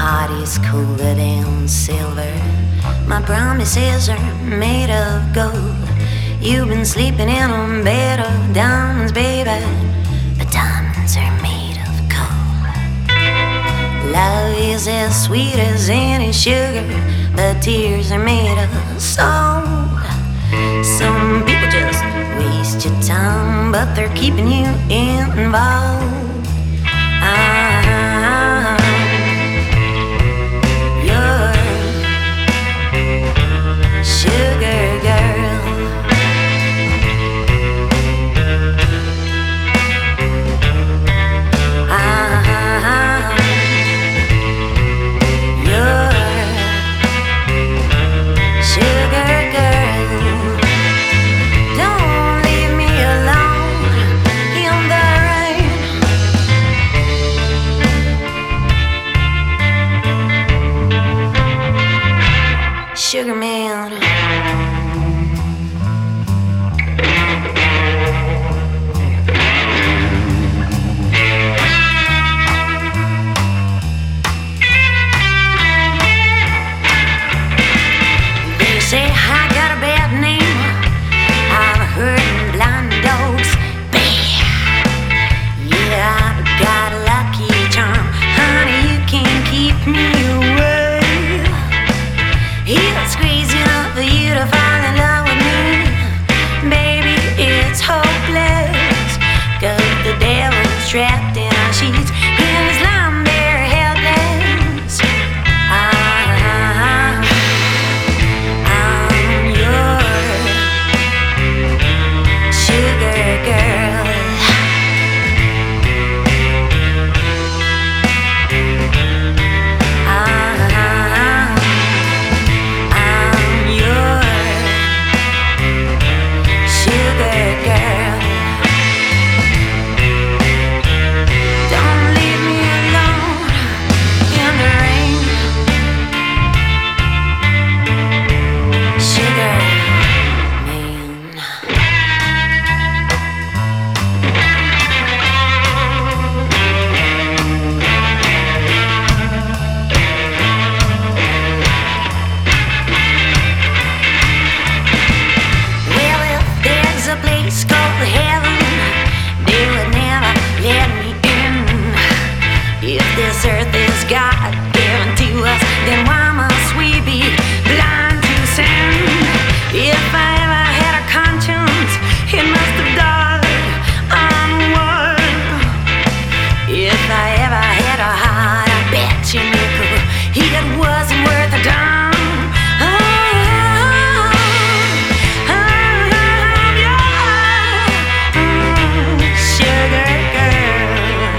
heart is colder than silver. My promises are made of gold. You've been sleeping in a bed of diamonds, baby, but diamonds are made of coal. Love is as sweet as any sugar, but tears are made of salt. Some people just waste your time, but they're keeping you involved. You're sugar girl. You're sugar girl. Don't leave me alone in the rain. Sugar man. They say I got a bad name. I've heard blind dogs bay. Yeah, I've got a lucky charm. Honey, you can't keep me away. It's crazy enough for you to fall in love with me. Baby, it's hopeless, 'cause the devil's trapped in our sheets. In his line, they're helpless. I'm your sugar girl. I'm your sugar girl. Don't leave me alone in the rain. Sugar man. Well, if there's a place called heaven, they would never let me in. If this earth is God given to us, then why must we be blind to sin? If I ever had a conscience, it must have died on wood. If I ever had a heart, I bet you nickel it wasn't worth a dime. Sugar girl.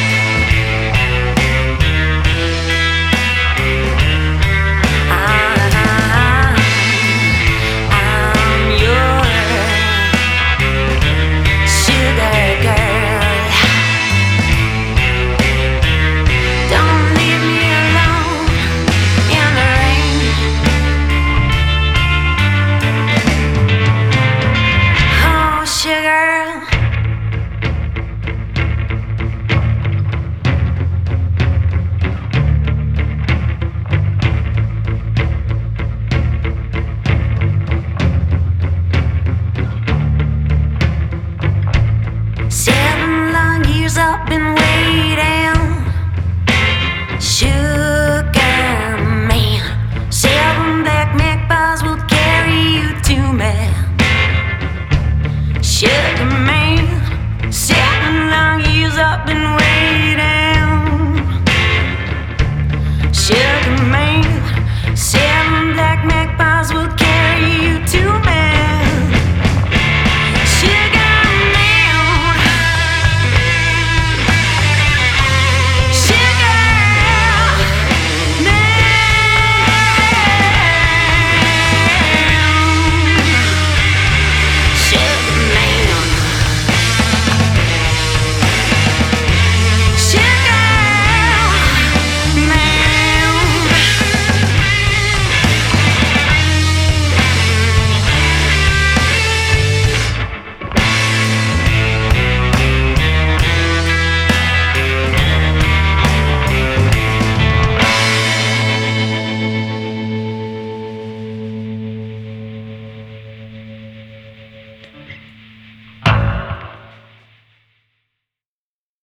I'm your sugar girl. Don't leave me alone in the rain. Oh, sugar. Seven long years I've been waiting. Sugar